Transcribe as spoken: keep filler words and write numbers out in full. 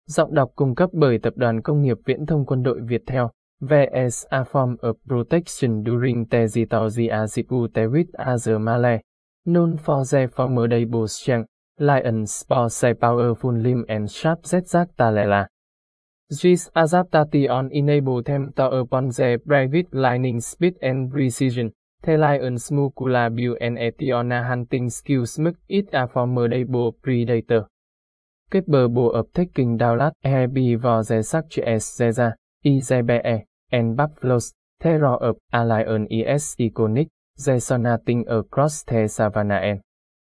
Giọng đọc cung cấp bởi Tập đoàn Công nghiệp Viễn thông Quân đội Viettel. vê ét a form of protection during the Zizi with other Malay. Known for their formidable strength, lions possess powerful limb and sharp zigzag talela. This adaptation enable them to upon their private lining speed and precision. The lion's muscular build and Etiona hunting skills make it a formidable predator. Capable of taking down large herbivores such as zebra, bear, and buffaloes. The roar of a lion is iconic, resonating across the savannah and